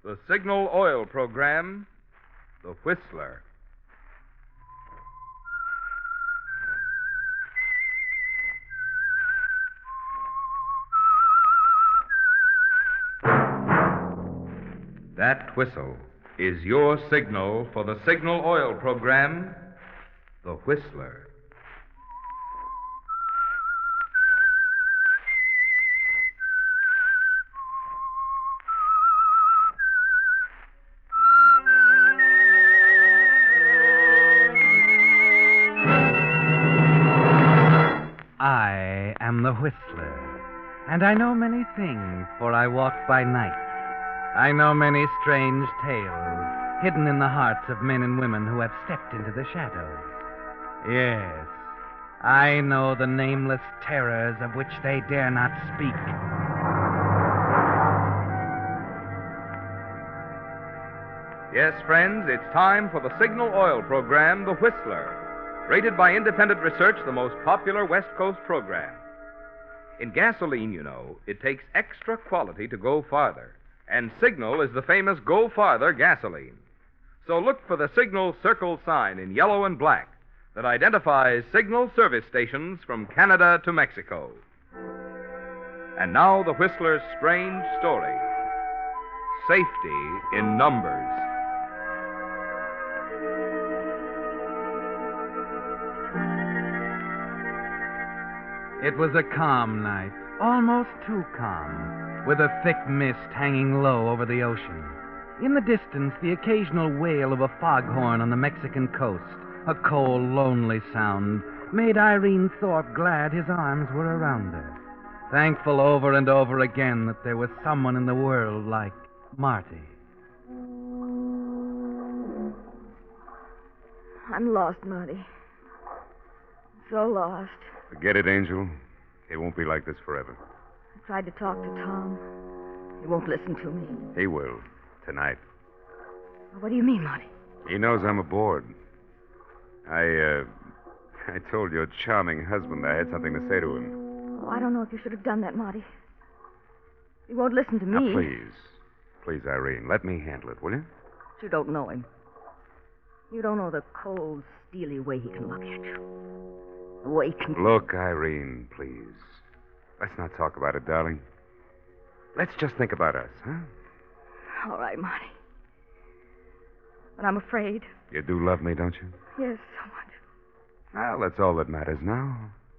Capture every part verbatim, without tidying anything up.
The Signal Oil Program, The Whistler. That whistle is your signal for the Signal Oil Program, The Whistler. I am the Whistler, and I know many things, for I walk by night. I know many strange tales hidden in the hearts of men and women who have stepped into the shadows. Yes, I know the nameless terrors of which they dare not speak. Yes, friends, it's time for the Signal Oil Program, The Whistler. Rated by independent research, the most popular West Coast program. In gasoline, you know, it takes extra quality to go farther. And Signal is the famous Go Farther gasoline. So look for the Signal Circle sign in yellow and black that identifies Signal service stations from Canada to Mexico. And now the Whistler's strange story. Safety in numbers. It was a calm night, almost too calm, with a thick mist hanging low over the ocean. In the distance, the occasional wail of a foghorn on the Mexican coast, a cold, lonely sound, made Irene Thorpe glad his arms were around her, thankful over and over again that there was someone in the world like Marty. I'm lost, Marty. So lost. Forget it, Angel. It won't be like this forever. I tried to talk to Tom. He won't listen to me. He will. Tonight. What do you mean, Marty? He knows I'm aboard. I, uh... I told your charming husband I had something to say to him. Oh, I don't know if you should have done that, Marty. He won't listen to me. Now, please. Please, Irene, let me handle it, will you? You don't know him. You don't know the cold, steely way he can look at you. The way he can... Look, Irene, please. Let's not talk about it, darling. Let's just think about us, huh? All right, Marty. But I'm afraid. You do love me, don't you? Yes, so much. Well, that's all that matters now.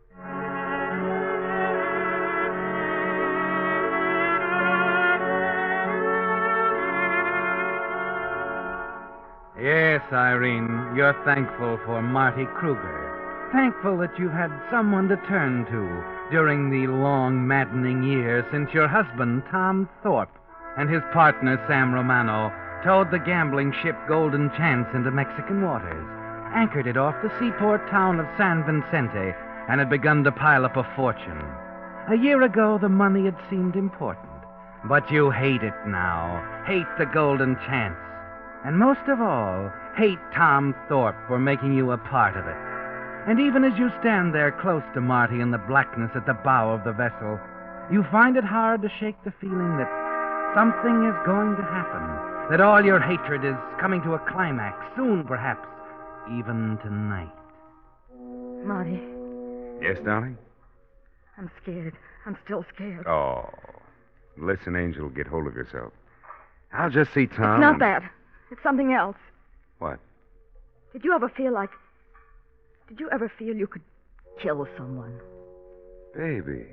Yes, Irene, you're thankful for Marty Kruger. Thankful that you've had someone to turn to during the long, maddening years since your husband, Tom Thorpe, and his partner, Sam Romano, towed the gambling ship Golden Chance into Mexican waters, anchored it off the seaport town of San Vicente, and had begun to pile up a fortune. A year ago, the money had seemed important. But you hate it now. Hate the Golden Chance. And most of all, hate Tom Thorpe for making you a part of it. And even as you stand there close to Marty in the blackness at the bow of the vessel, you find it hard to shake the feeling that something is going to happen, that all your hatred is coming to a climax, soon perhaps, even tonight. Marty. Yes, darling? I'm scared. I'm still scared. Oh. Listen, Angel, get hold of yourself. I'll just see Tom. It's not and... that. It's something else. What? Did you ever feel like... Did you ever feel you could kill someone? Baby.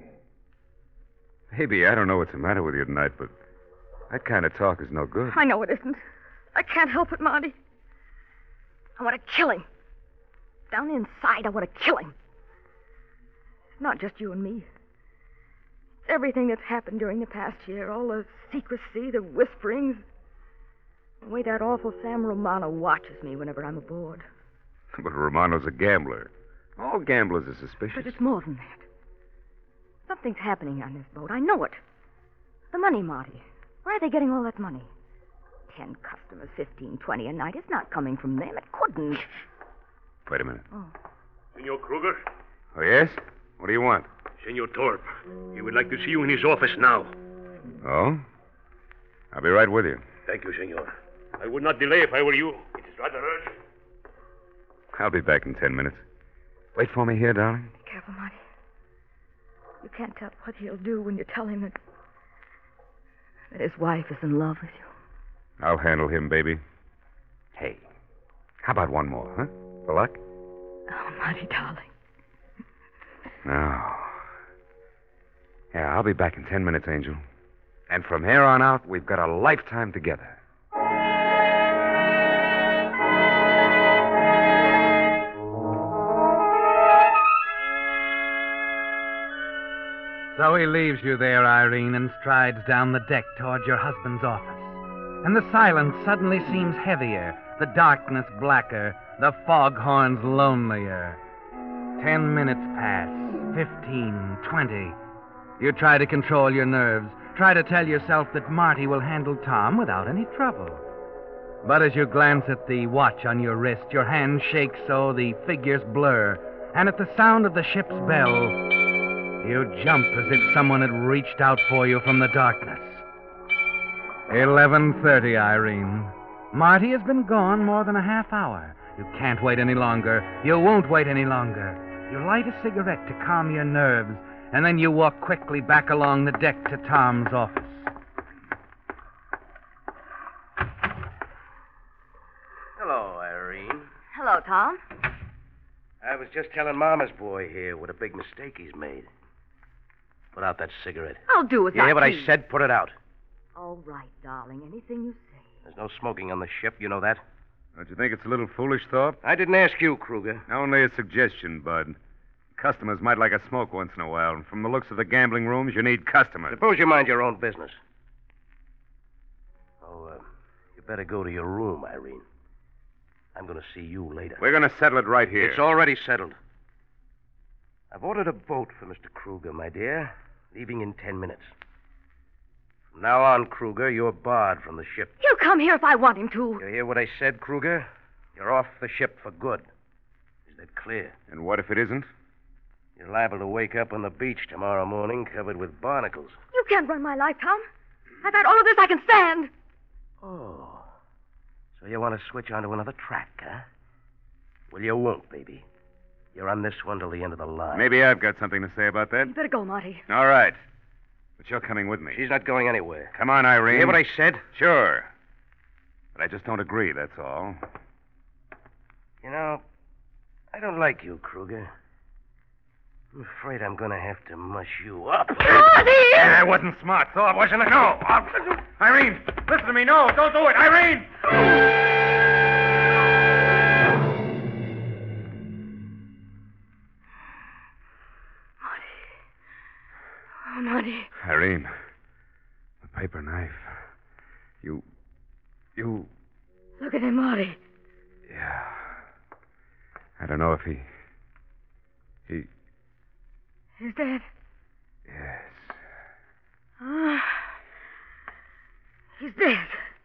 Baby, I don't know what's the matter with you tonight, but that kind of talk is no good. I know it isn't. I can't help it, Marty. I want to kill him. Down inside, I want to kill him. It's not just you and me. It's everything that's happened during the past year. All the secrecy, the whisperings. The way that awful Sam Romano watches me whenever I'm aboard. But Romano's a gambler. All gamblers are suspicious. But it's more than that. Something's happening on this boat. I know it. The money, Marty. Where are they getting all that money? Ten customers, fifteen, twenty a night. It's not coming from them. It couldn't. Wait a minute. Oh. Senor Kruger? Oh, yes? What do you want? Senor Thorpe. He would like to see you in his office now. Oh? I'll be right with you. Thank you, senor. I would not delay if I were you. It is rather urgent. I'll be back in ten minutes. Wait for me here, darling. Be careful, Marty. You can't tell what he'll do when you tell him that, that his wife is in love with you. I'll handle him, baby. Hey, how about one more, huh? For luck? Oh, Marty, darling. No. Yeah, I'll be back in ten minutes, Angel. And from here on out, we've got a lifetime together. So he leaves you there, Irene, and strides down the deck toward your husband's office. And the silence suddenly seems heavier, the darkness blacker, the foghorns lonelier. Ten minutes pass, fifteen, twenty. You try to control your nerves, try to tell yourself that Marty will handle Tom without any trouble. But as you glance at the watch on your wrist, your hand shakes so the figures blur, and at the sound of the ship's bell, you jump as if someone had reached out for you from the darkness. eleven thirty, Irene. Marty has been gone more than a half hour. You can't wait any longer. You won't wait any longer. You light a cigarette to calm your nerves, and then you walk quickly back along the deck to Tom's office. Hello, Irene. Hello, Tom. I was just telling Mama's boy here what a big mistake he's made. Put out that cigarette. I'll do as You I hear what I please. said? Put it out. All right, darling. Anything you say. There's no smoking on the ship. You know that? Don't you think it's a little foolish, Thorpe? I didn't ask you, Kruger. Only a suggestion, Bud. Customers might like a smoke once in a while, and from the looks of the gambling rooms, you need customers. Suppose you mind your own business. Oh, uh, you better go to your room, Irene. I'm going to see you later. We're going to settle it right here. It's already settled. I've ordered a boat for Mister Kruger, my dear, leaving in ten minutes. From now on, Kruger, you're barred from the ship. He'll come here if I want him to. You hear what I said, Kruger? You're off the ship for good. Is that clear? And what if it isn't? You're liable to wake up on the beach tomorrow morning covered with barnacles. You can't run my life, Tom. I've had all of this I can stand. Oh. So you want to switch onto another track, huh? Well, you won't, baby. You're on this one till the end of the line. Maybe I've got something to say about that. You better go, Marty. All right. But you're coming with me. She's not going anywhere. Come on, Irene. You hear what I said? Sure. But I just don't agree, that's all. You know, I don't like you, Kruger. I'm afraid I'm going to have to mush you up. Marty! Yeah, I wasn't smart, Thorpe, wasn't it? No. I'll... Irene, listen to me. No, don't do it. Irene! Oh, Marty. Irene, the paper knife. You... You... Look at him, Marty. Yeah. I don't know if he... He... He's dead. Yes. Ah. He's dead.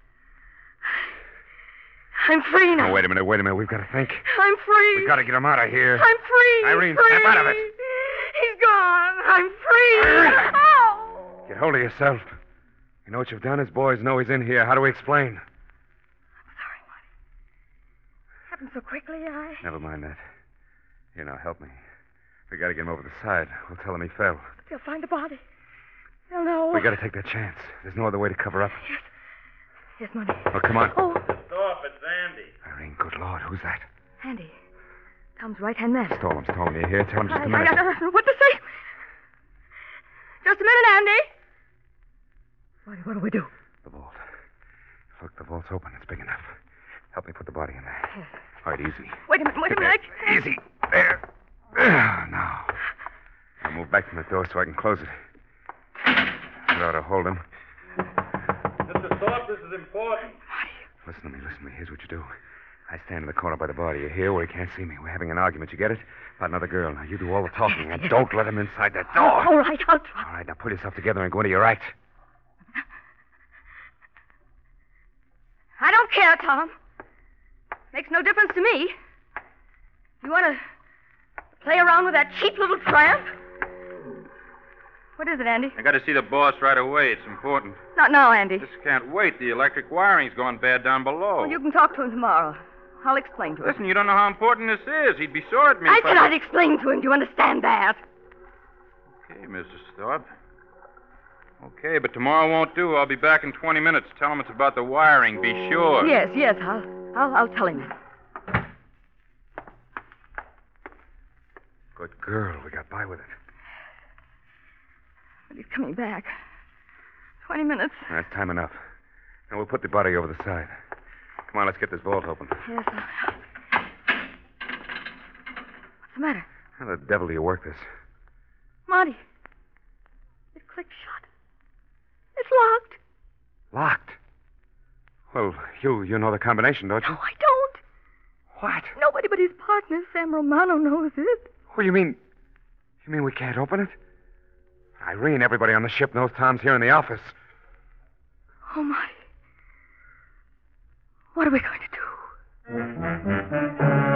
I'm free now. Oh, wait a minute, wait a minute. We've got to think. I'm free. We've got to get him out of here. I'm free. Irene, free. snap out of it. He's gone. I'm free. Irene. Oh. Get hold of yourself. You know what you've done? His boys know he's in here. How do we explain? I'm sorry, Marty. Happened so quickly, I... Never mind that. Here, now, help me. We got to get him over the side. We'll tell him he fell. But they'll find the body. They'll know. We got to take that chance. There's no other way to cover up. Yes. Yes, Marty. Oh, come on. Oh, Stop, it's Andy. Irene, good Lord, who's that? Andy. Tom's right-hand man. Stall him, stall him. You hear? Tell him just I, a minute. I, I don't know what to say. Just a minute, Andy. Marty, what'll we do? The vault. Look, the vault's open. It's big enough. Help me put the body in there. Yes. All right, easy. Wait a minute, wait a Get minute. there. Easy. There. There. Now. I'll move back from the door so I can close it. That ought to hold him. Mister Thorpe, this is important. Listen to me, listen to me. Here's what you do. I stand in the corner by the body. You hear where he can't see me. We're having an argument. You get it? About another girl. Now, you do all the talking, and don't let him inside that door. All right, I'll try. All right, now pull yourself together and go into your act. I don't care, Tom. Makes no difference to me. You want to play around with that cheap little tramp? What is it, Andy? I got to see the boss right away. It's important. Not now, Andy. This can't wait. The electric wiring's gone bad down below. Well, you can talk to him tomorrow. I'll explain to him. Listen, you don't know how important this is. He'd be sore at me I if said I'd explain to him. Do you understand that? Okay, Missus Thorpe. Okay, but tomorrow won't do. I'll be back in twenty minutes. Tell him it's about the wiring. Be sure. Yes, yes. I'll, I'll, I'll tell him. Good girl. We got by with it. But he's coming back. Twenty minutes. That's time enough. Now we'll put the body over the side. Come on, let's get this vault open. Yes. I'll... What's the matter? How the devil do you work this? Marty. It clicked shut. It's locked. Locked? Well, you you know the combination, don't you? No, I don't. What? Nobody but his partner, Sam Romano, knows it. What do you mean? You mean we can't open it? Irene, everybody on the ship knows Tom's here in the office. Oh, Marty. What are we going to do?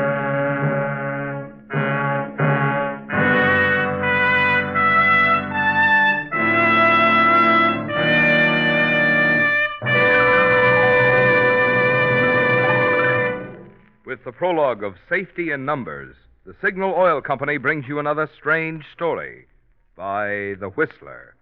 With the prologue of Safety in Numbers, the Signal Oil Company brings you another strange story by The Whistler.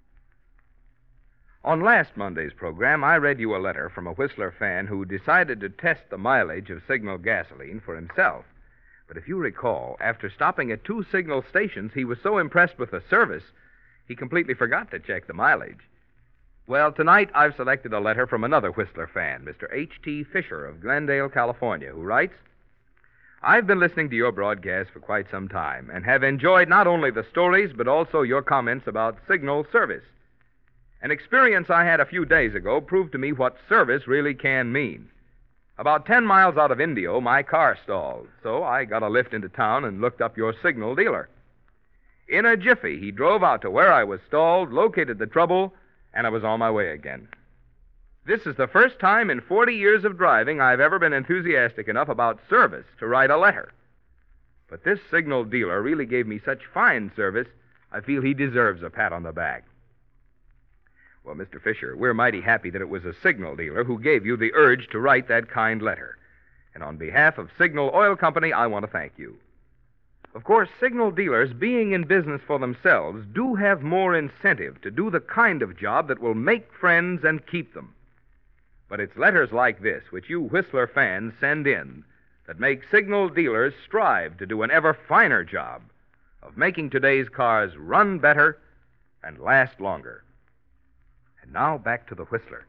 On last Monday's program, I read you a letter from a Whistler fan who decided to test the mileage of Signal gasoline for himself. But if you recall, after stopping at two Signal stations, he was so impressed with the service, he completely forgot to check the mileage. Well, tonight I've selected a letter from another Whistler fan, Mister H T Fisher of Glendale, California, who writes, I've been listening to your broadcast for quite some time and have enjoyed not only the stories but also your comments about Signal service. An experience I had a few days ago proved to me what service really can mean. About ten miles out of Indio, my car stalled, so I got a lift into town and looked up your Signal dealer. In a jiffy, he drove out to where I was stalled, located the trouble, and I was on my way again. This is the first time in forty years of driving I've ever been enthusiastic enough about service to write a letter. But this Signal dealer really gave me such fine service, I feel he deserves a pat on the back. Well, Mister Fisher, we're mighty happy that it was a Signal dealer who gave you the urge to write that kind letter. And on behalf of Signal Oil Company, I want to thank you. Of course, Signal dealers, being in business for themselves, do have more incentive to do the kind of job that will make friends and keep them. But it's letters like this, which you Whistler fans send in, that make Signal dealers strive to do an ever finer job of making today's cars run better and last longer. And now back to the Whistler.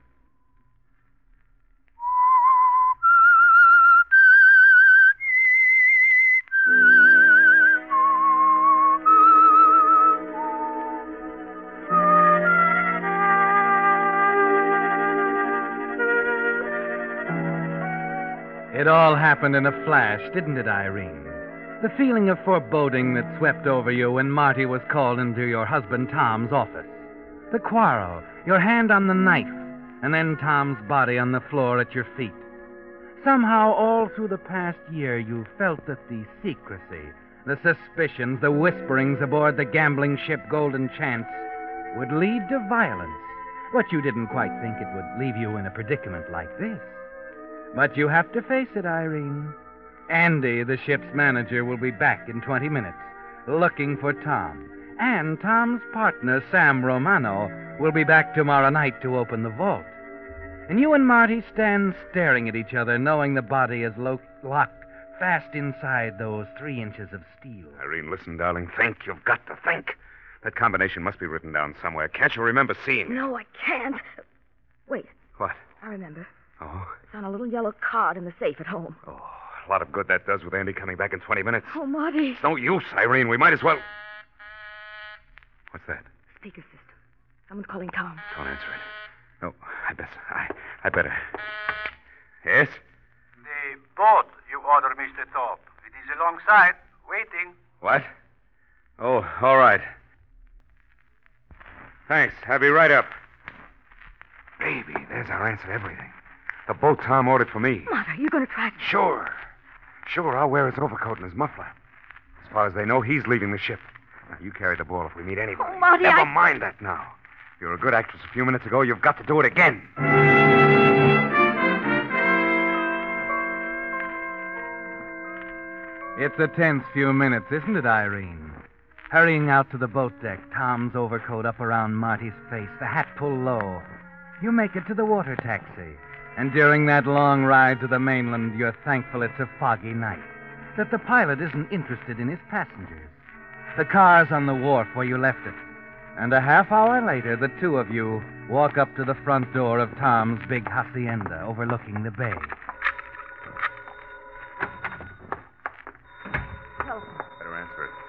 It all happened in a flash, didn't it, Irene? The feeling of foreboding that swept over you when Marty was called into your husband Tom's office. The quarrel, your hand on the knife, and then Tom's body on the floor at your feet. Somehow, all through the past year, you felt that the secrecy, the suspicions, the whisperings aboard the gambling ship Golden Chance would lead to violence. But you didn't quite think it would leave you in a predicament like this. But you have to face it, Irene. Andy, the ship's manager, will be back in twenty minutes, looking for Tom. And Tom's partner, Sam Romano, will be back tomorrow night to open the vault. And you and Marty stand staring at each other, knowing the body is lo- locked fast inside those three inches of steel. Irene, listen, darling. Think. You've got to think. That combination must be written down somewhere. Can't you remember seeing it? No, I can't. Wait. What? I remember. Oh? It's on a little yellow card in the safe at home. Oh, a lot of good that does with Andy coming back in twenty minutes. Oh, Marty. It's no use, Irene. We might as well... What's that? Speaker system. Someone's calling Tom. Don't answer it. No, I bet. I, I better. Yes? The boat you ordered, Mister Thorpe. It is alongside, waiting. What? Oh, all right. Thanks. I'll be right up. Baby, there's our answer to everything. The boat Tom ordered for me. Marty, are you going to track him? Sure. Sure, I'll wear his overcoat and his muffler. As far as they know, he's leaving the ship. Now, you carry the ball if we meet anybody. Oh, Marty, Never I- mind that now. You're a good actress a few minutes ago. You've got to do it again. It's a tense few minutes, isn't it, Irene? Hurrying out to the boat deck, Tom's overcoat up around Marty's face, the hat pulled low. You make it to the water taxi. And during that long ride to the mainland, you're thankful it's a foggy night, that the pilot isn't interested in his passengers. The car's on the wharf where you left it. And a half hour later, the two of you walk up to the front door of Tom's big hacienda overlooking the bay. Better answer it.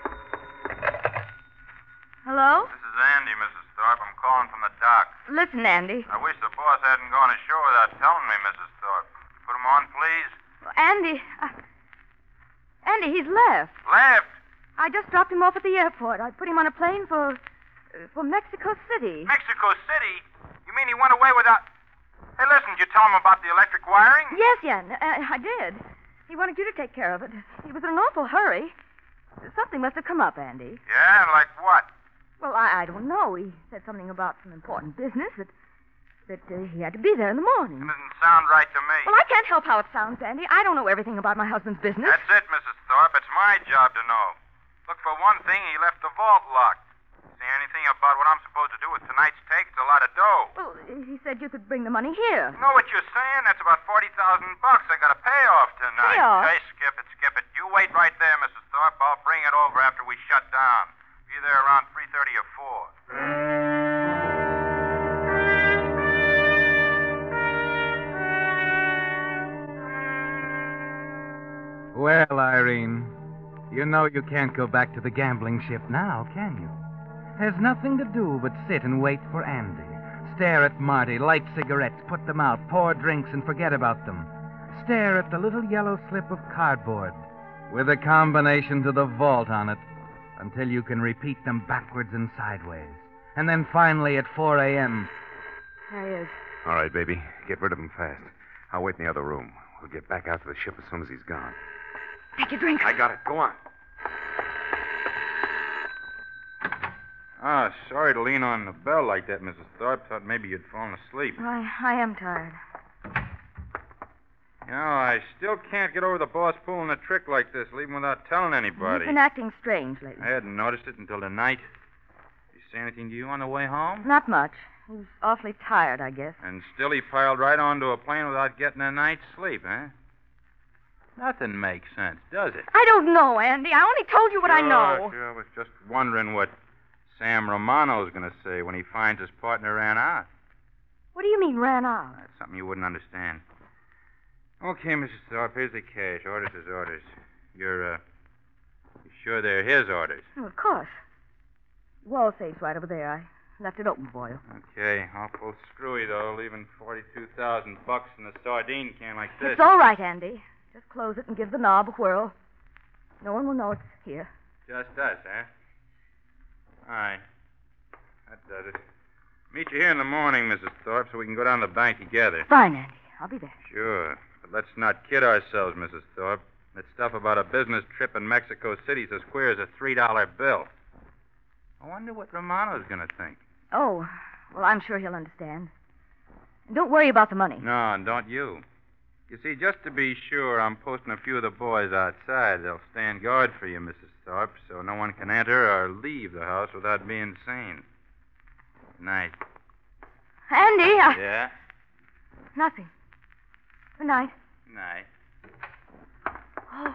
Hello? This is Andy, Missus Thorpe. I'm calling from the dock. Listen, Andy. I wish the boss hadn't gone ashore without telling me, Missus Thorpe. Put him on, please. Andy. Uh, Andy, he's left. Left. I just dropped him off at the airport. I put him on a plane for. Uh, for Mexico City. Mexico City? You mean he went away without... Hey, listen, did you tell him about the electric wiring? Yes, Yen. Uh, I did. He wanted you to take care of it. He was in an awful hurry. Something must have come up, Andy. Yeah, like what? Well, I, I don't know. He said something about some important business that that uh, he had to be there in the morning. It doesn't sound right to me. Well, I can't help how it sounds, Andy. I don't know everything about my husband's business. That's it, Missus Thorpe. It's my job to know. Look, for one thing, he left the vault locked. See anything about what I'm supposed to do with tonight's take? It's a lot of dough. Well, he said you could bring the money here. You know what you're saying? That's about forty thousand bucks I got to pay off tonight. Pay off? Hey, skip it, skip it. You wait right there, Missus Thorpe. I'll bring it over after we shut down. Be there around three thirty or four. Well, Irene, you know you can't go back to the gambling ship now, can you? There's nothing to do but sit and wait for Andy. Stare at Marty, light cigarettes, put them out, pour drinks, and forget about them. Stare at the little yellow slip of cardboard with a combination to the vault on it until you can repeat them backwards and sideways. And then finally at four a.m. There he is. All right, baby. Get rid of him fast. I'll wait in the other room. We'll get back out to the ship as soon as he's gone. Take your drink. I got it. Go on. Ah, sorry to lean on the bell like that, Missus Thorpe. Thought maybe you'd fallen asleep. I, I am tired. You know, I still can't get over the boss pulling a trick like this, leaving without telling anybody. He's been acting strange lately. I hadn't noticed it until tonight. Did he say anything to you on the way home? Not much. He was awfully tired, I guess. And still he piled right onto a plane without getting a night's sleep, eh? Nothing makes sense, does it? I don't know, Andy. I only told you what I Sure, know. Sure, I was just wondering what Sam Romano's going to say when he finds his partner ran out. What do you mean, ran out? That's something you wouldn't understand. Okay, Missus Thorpe, here's the cash. Orders is orders. You're, uh, you sure they're his orders? Oh, of course. Wall safe's right over there. I left it open for you. Okay, awful screwy, though, leaving forty-two thousand bucks in a sardine can like this. It's all right, Andy. Just close it and give the knob a whirl. No one will know it's here. Just us, eh? All right. That does it. Meet you here in the morning, Missus Thorpe, so we can go down to the bank together. Fine, Andy. I'll be there. Sure. But let's not kid ourselves, Missus Thorpe. That stuff about a business trip in Mexico City's as queer as a three dollar bill. I wonder what Romano's going to think. Oh, well, I'm sure he'll understand. And don't worry about the money. No, and don't you. You see, just to be sure, I'm posting a few of the boys outside. They'll stand guard for you, Missus Thorpe, so no one can enter or leave the house without being seen. Night. Andy, I... Yeah? Nothing. Good night. Night. Oh.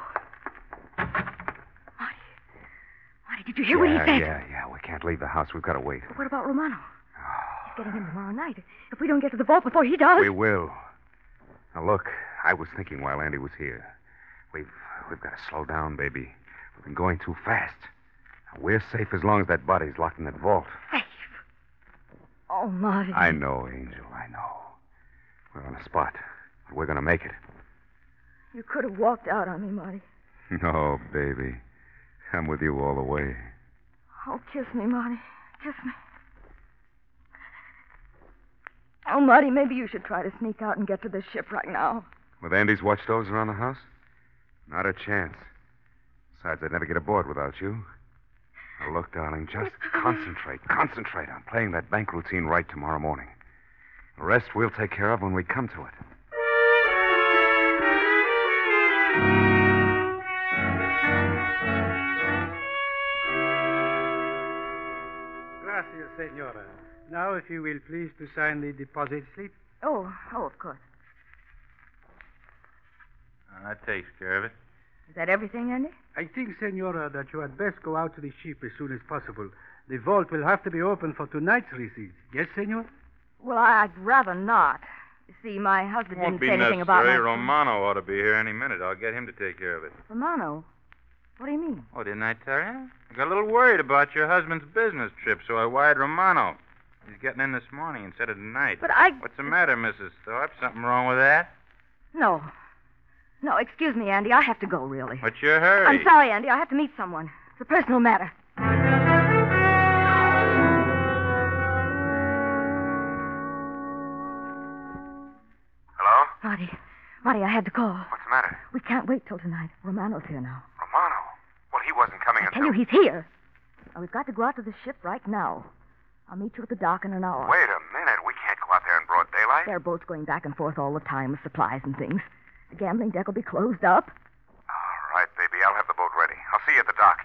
Marty. Marty, did you hear yeah, what he said? Yeah, yeah. We can't leave the house. We've got to wait. But what about Romano? He's getting in tomorrow night. If we don't get to the vault before he does... We will. Now, look, I was thinking while Andy was here. We've, we've got to slow down, baby. We've been going too fast. Now, we're safe as long as that body's locked in that vault. Safe? Oh, Marty. I know, Angel, I know. We're on a spot, but we're going to make it. You could have walked out on me, Marty. No, baby. I'm with you all the way. Oh, kiss me, Marty. Kiss me. Oh, Marty, maybe you should try to sneak out and get to the ship right now. With Andy's watchdogs around the house? Not a chance. Besides, I'd never get aboard without you. Now, look, darling, just concentrate. Concentrate on playing that bank routine right tomorrow morning. The rest we'll take care of when we come to it. Gracias, senora. Now, if you will please to sign the deposit slip. Oh, oh, of course. Uh, that takes care of it. Is that everything, Andy? I think, senora, that you had best go out to the ship as soon as possible. The vault will have to be open for tonight's receipts. Yes, senor? Well, I'd rather not. You see, my husband Won't didn't be say anything necessary. about my... Romano ought to be here any minute. I'll get him to take care of it. Romano? What do you mean? Oh, didn't I tell you? I got a little worried about your husband's business trip, so I wired Romano. He's getting in this morning instead of tonight. But I... What's the matter, Missus Thorpe? Something wrong with that? No. No, excuse me, Andy. I have to go, really. What's your hurry? I'm sorry, Andy. I have to meet someone. It's a personal matter. Hello? Marty. Marty, I had to call. What's the matter? We can't wait till tonight. Romano's here now. Romano. Well, he wasn't coming I until... tell you, he's here. Now, we've got to go out to the ship right now. I'll meet you at the dock in an hour. Wait a minute. We can't go out there in broad daylight. There are boats going back and forth all the time with supplies and things. The gambling deck will be closed up. All right, baby. I'll have the boat ready. I'll see you at the dock.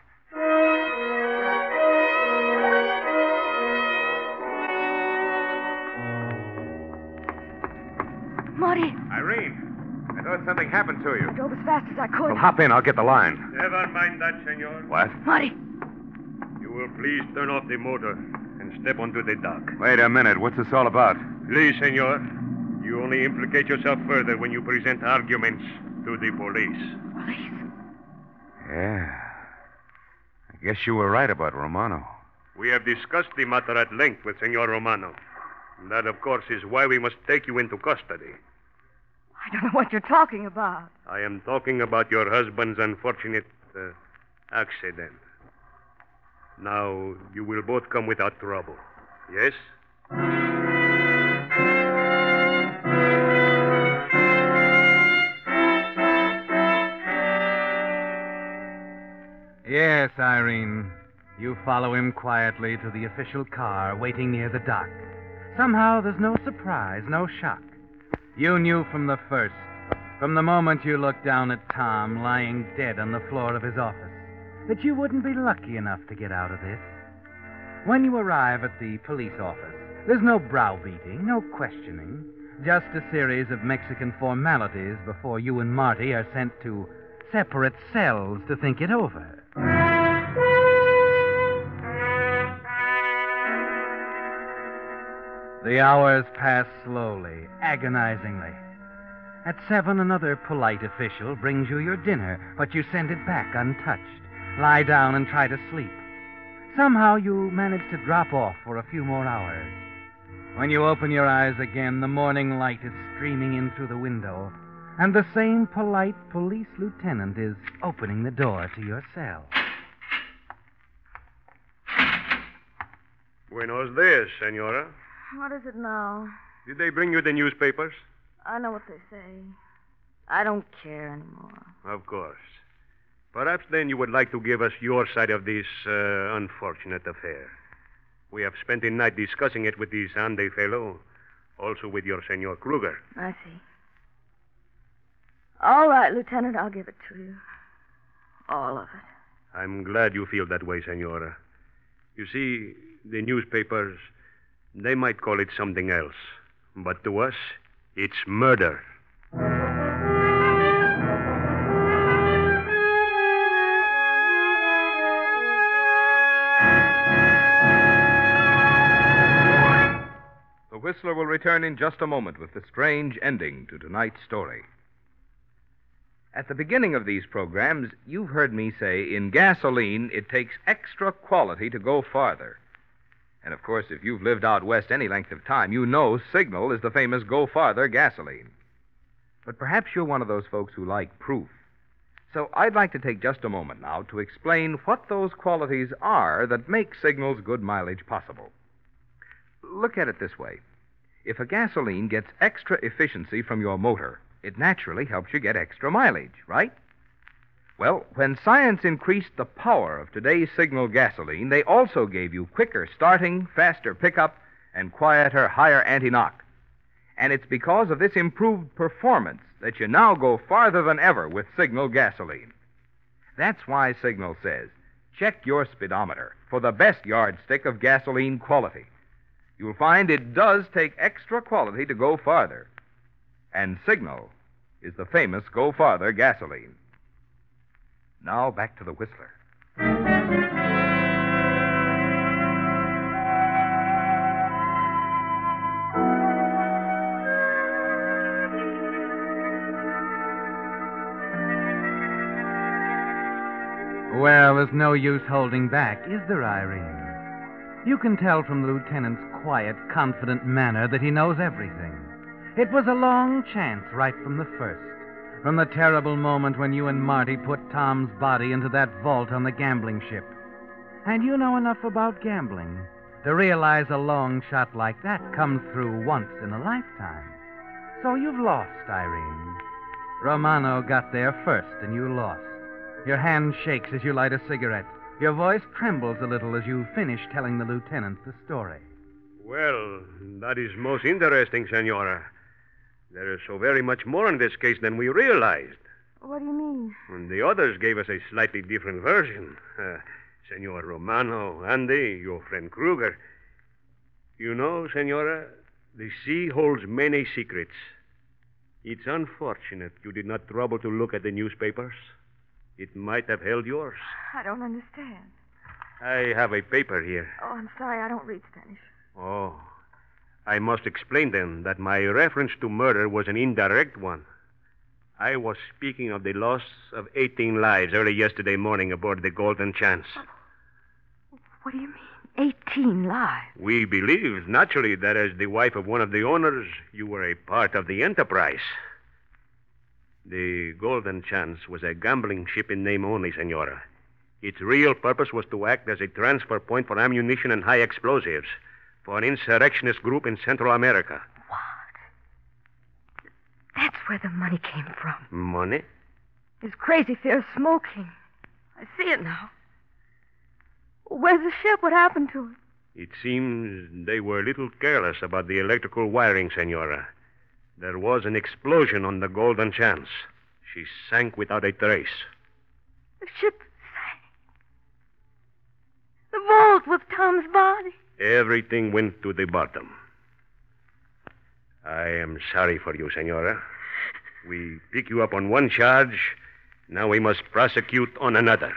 Marty, Irene, I thought something happened to you. I drove as fast as I could. Well, hop in. I'll get the line. Never mind that, senor. What? Marty, You will please turn off the motor and step onto the dock. Wait a minute. What's this all about? Please, senor. You only implicate yourself further when you present arguments to the police. police. Yeah. I guess you were right about Romano. We have discussed the matter at length with Senor Romano. That, of course, is why we must take you into custody. I don't know what you're talking about. I am talking about your husband's unfortunate uh, accident. Now, you will both come without trouble. Yes? Yes, Irene. You follow him quietly to the official car waiting near the dock. Somehow there's no surprise, no shock. You knew from the first, from the moment you looked down at Tom lying dead on the floor of his office, that you wouldn't be lucky enough to get out of this. When you arrive at the police office, there's no browbeating, no questioning, just a series of Mexican formalities before you and Marty are sent to separate cells to think it over. The hours pass slowly, agonizingly. At seven, another polite official brings you your dinner, but you send it back untouched. Lie down and try to sleep. Somehow you manage to drop off for a few more hours. When you open your eyes again, the morning light is streaming in through the window, and the same polite police lieutenant is opening the door to your cell. Buenos dias, senora. What is it now? Did they bring you the newspapers? I know what they say. I don't care anymore. Of course. Perhaps then you would like to give us your side of this uh, unfortunate affair. We have spent the night discussing it with the Sunday fellow, also with your Senor Kruger. I see. All right, Lieutenant, I'll give it to you. All of it. I'm glad you feel that way, senora. You see, the newspapers, they might call it something else. But to us, it's murder. The Whistler will return in just a moment with the strange ending to tonight's story. At the beginning of these programs, you've heard me say in gasoline, it takes extra quality to go farther. And, of course, if you've lived out west any length of time, you know Signal is the famous Go Farther gasoline. But perhaps you're one of those folks who like proof. So I'd like to take just a moment now to explain what those qualities are that make Signal's good mileage possible. Look at it this way. If a gasoline gets extra efficiency from your motor, it naturally helps you get extra mileage, right? Well, when science increased the power of today's Signal gasoline, they also gave you quicker starting, faster pickup, and quieter, higher anti-knock. And it's because of this improved performance that you now go farther than ever with Signal gasoline. That's why Signal says, check your speedometer for the best yardstick of gasoline quality. You'll find it does take extra quality to go farther. And Signal is the famous Go Farther gasoline. Now back to the Whistler. Well, there's no use holding back, is there, Irene? You can tell from the lieutenant's quiet, confident manner that he knows everything. It was a long chance right from the first, from the terrible moment when you and Marty put Tom's body into that vault on the gambling ship. And you know enough about gambling to realize a long shot like that comes through once in a lifetime. So you've lost, Irene. Romano got there first, and you lost. Your hand shakes as you light a cigarette. Your voice trembles a little as you finish telling the lieutenant the story. Well, that is most interesting, Senora. There is so very much more in this case than we realized. What do you mean? And the others gave us a slightly different version. Uh, Senor Romano, Andy, your friend Kruger. You know, Senora, the sea holds many secrets. It's unfortunate you did not trouble to look at the newspapers. It might have held yours. I don't understand. I have a paper here. Oh, I'm sorry. I don't read Spanish. Oh. I must explain then that my reference to murder was an indirect one. I was speaking of the loss of eighteen lives early yesterday morning aboard the Golden Chance. What do you mean, eighteen lives? We believe, naturally, that as the wife of one of the owners, you were a part of the enterprise. The Golden Chance was a gambling ship in name only, Senora. Its real purpose was to act as a transfer point for ammunition and high explosives for an insurrectionist group in Central America. What? That's where the money came from. Money? His crazy fear of smoking. I see it now. Where's the ship? What happened to it? It seems they were a little careless about the electrical wiring, Senora. There was an explosion on the Golden Chance. She sank without a trace. The ship sank. The vault with Tom's body. Everything went to the bottom. I am sorry for you, Senora. We pick you up on one charge. Now we must prosecute on another.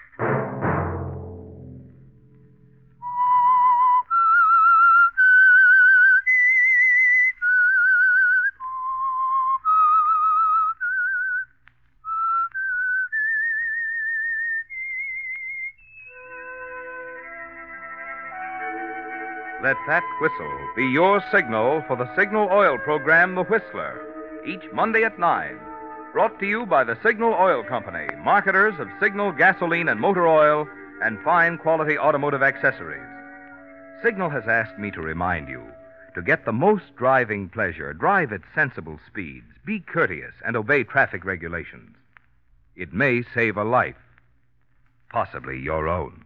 Let that whistle be your signal for the Signal Oil program, The Whistler, each Monday at nine. Brought to you by the Signal Oil Company, marketers of Signal gasoline and motor oil and fine quality automotive accessories. Signal has asked me to remind you, to get the most driving pleasure, drive at sensible speeds, be courteous, and obey traffic regulations. It may save a life, possibly your own.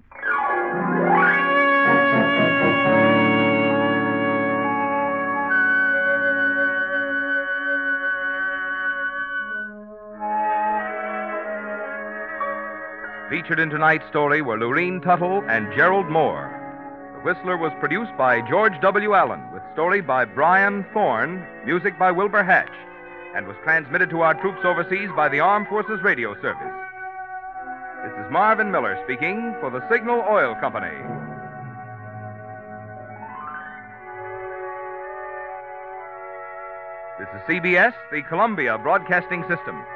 Featured in tonight's story were Lurene Tuttle and Gerald Moore. The Whistler was produced by George W. Allen, with story by Brian Thorne, music by Wilbur Hatch, and was transmitted to our troops overseas by the Armed Forces Radio Service. This is Marvin Miller speaking for the Signal Oil Company. This is C B S, the Columbia Broadcasting System.